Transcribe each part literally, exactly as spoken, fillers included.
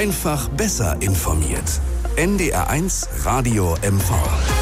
Einfach besser informiert. N D R eins Radio M V.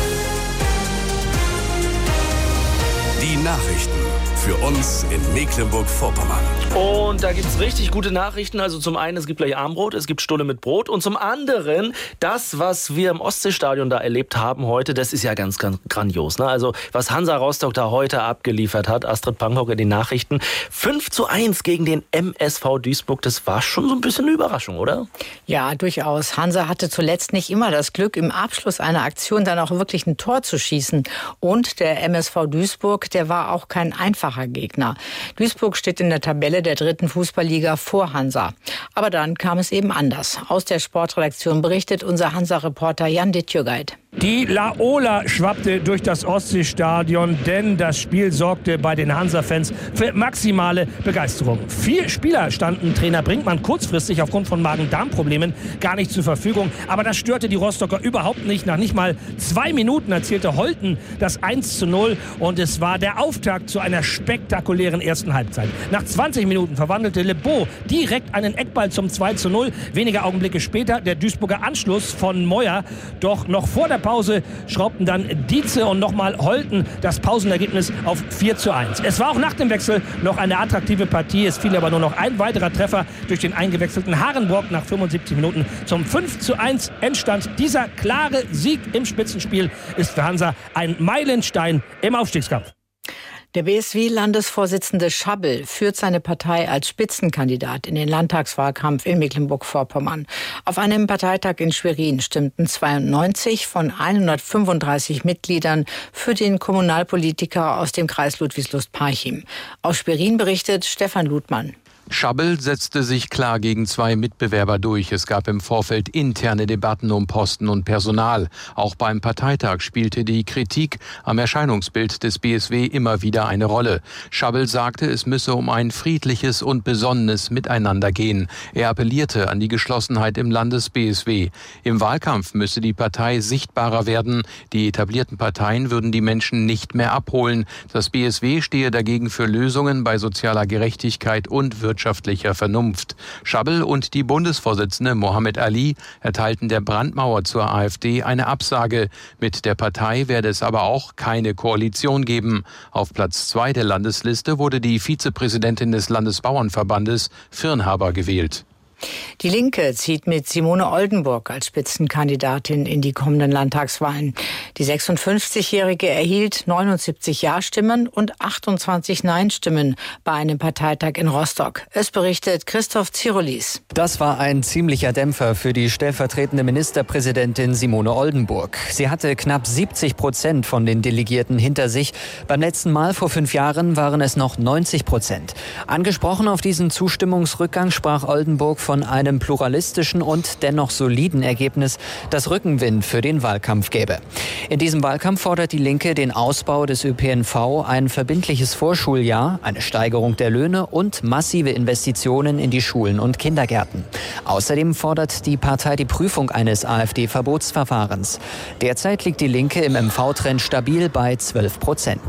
Die Nachrichten für uns in Mecklenburg-Vorpommern. Und da gibt es richtig gute Nachrichten. Also zum einen, es gibt gleich Armbrot, es gibt Stulle mit Brot. Und zum anderen, das, was wir im Ostseestadion da erlebt haben heute, das ist ja ganz, ganz grandios. Ne? Also was Hansa Rostock da heute abgeliefert hat, Astrid Panghock in den Nachrichten. fünf zu eins gegen den M S V Duisburg, das war schon so ein bisschen eine Überraschung, oder? Ja, durchaus. Hansa hatte zuletzt nicht immer das Glück, im Abschluss einer Aktion dann auch wirklich ein Tor zu schießen. Und der M S V Duisburg, der war auch kein einfacher Gegner. Duisburg steht in der Tabelle der dritten Fußballliga vor Hansa. Aber dann kam es eben anders. Aus der Sportredaktion berichtet unser Hansa-Reporter Jan Dittjögeit. Die Laola schwappte durch das Ostseestadion, denn das Spiel sorgte bei den Hansa-Fans für maximale Begeisterung. Vier Spieler standen Trainer Brinkmann kurzfristig aufgrund von Magen-Darm-Problemen gar nicht zur Verfügung. Aber das störte die Rostocker überhaupt nicht. Nach nicht mal zwei Minuten erzielte Holten das eins zu null und es war der Auftakt zu einer spektakulären ersten Halbzeit. Nach zwanzig Minuten verwandelte Le Beau direkt einen Eckball zum zwei zu null. Wenige Augenblicke später der Duisburger Anschluss von Meuer. Doch noch vor der Pause schraubten dann Dietze und nochmal Holten das Pausenergebnis auf vier zu eins. Es war auch nach dem Wechsel noch eine attraktive Partie. Es fiel aber nur noch ein weiterer Treffer durch den eingewechselten Harenbrock nach fünfundsiebzig Minuten. Zum fünf zu eins Endstand. Dieser klare Sieg im Spitzenspiel ist für Hansa ein Meilenstein im Aufstiegskampf. Der B S W-Landesvorsitzende Schabbel führt seine Partei als Spitzenkandidat in den Landtagswahlkampf in Mecklenburg-Vorpommern. Auf einem Parteitag in Schwerin stimmten zweiundneunzig von hundertfünfunddreißig Mitgliedern für den Kommunalpolitiker aus dem Kreis Ludwigslust-Parchim. Aus Schwerin berichtet Stefan Ludmann. Schabbel setzte sich klar gegen zwei Mitbewerber durch. Es gab im Vorfeld interne Debatten um Posten und Personal. Auch beim Parteitag spielte die Kritik am Erscheinungsbild des B S W immer wieder eine Rolle. Schabbel sagte, es müsse um ein friedliches und besonnenes Miteinander gehen. Er appellierte an die Geschlossenheit im Landes-B S W. Im Wahlkampf müsse die Partei sichtbarer werden. Die etablierten Parteien würden die Menschen nicht mehr abholen. Das B S W stehe dagegen für Lösungen bei sozialer Gerechtigkeit und Wirtschaft. wirtschaftlicher Vernunft. Schabbel und die Bundesvorsitzende Mohammed Ali erteilten der Brandmauer zur AfD eine Absage. Mit der Partei werde es aber auch keine Koalition geben. Auf Platz zwei der Landesliste wurde die Vizepräsidentin des Landesbauernverbandes Firnhaber gewählt. Die Linke zieht mit Simone Oldenburg als Spitzenkandidatin in die kommenden Landtagswahlen. Die sechsundfünfzigjährige erhielt neunundsiebzig Ja-Stimmen und achtundzwanzig Nein-Stimmen bei einem Parteitag in Rostock. Es berichtet Christoph Zirolis. Das war ein ziemlicher Dämpfer für die stellvertretende Ministerpräsidentin Simone Oldenburg. Sie hatte knapp siebzig Prozent von den Delegierten hinter sich. Beim letzten Mal vor fünf Jahren waren es noch neunzig Prozent. Angesprochen auf diesen Zustimmungsrückgang sprach Oldenburg von einem pluralistischen und dennoch soliden Ergebnis, das Rückenwind für den Wahlkampf gäbe. In diesem Wahlkampf fordert die Linke den Ausbau des Ö P N V, ein verbindliches Vorschuljahr, eine Steigerung der Löhne und massive Investitionen in die Schulen und Kindergärten. Außerdem fordert die Partei die Prüfung eines AfD-Verbotsverfahrens. Derzeit liegt die Linke im M V-Trend stabil bei zwölf Prozent.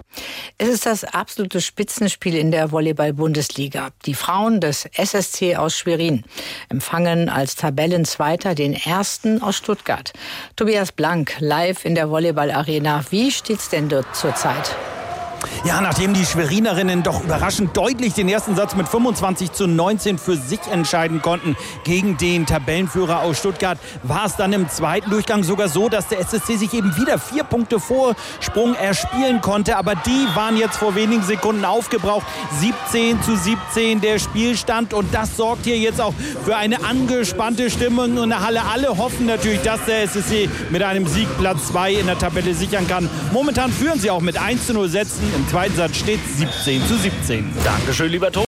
Es ist das absolute Spitzenspiel in der Volleyball-Bundesliga. Die Frauen des S S C aus Schwerin empfangen als Tabellenzweiter den ersten aus Stuttgart. Tobias Blank, live in der Volleyball-Arena. Wie steht's denn dort zurzeit? Ja, nachdem die Schwerinerinnen doch überraschend deutlich den ersten Satz mit fünfundzwanzig zu neunzehn für sich entscheiden konnten gegen den Tabellenführer aus Stuttgart, war es dann im zweiten Durchgang sogar so, dass der S S C sich eben wieder vier Punkte Vorsprung erspielen konnte. Aber die waren jetzt vor wenigen Sekunden aufgebraucht. siebzehn zu siebzehn der Spielstand. Und das sorgt hier jetzt auch für eine angespannte Stimmung in der Halle. Alle hoffen natürlich, dass der S S C mit einem Sieg Platz zwei in der Tabelle sichern kann. Momentan führen sie auch mit eins zu null Sätzen. Im zweiten Satz steht siebzehn zu siebzehn. Dankeschön, lieber Thomas.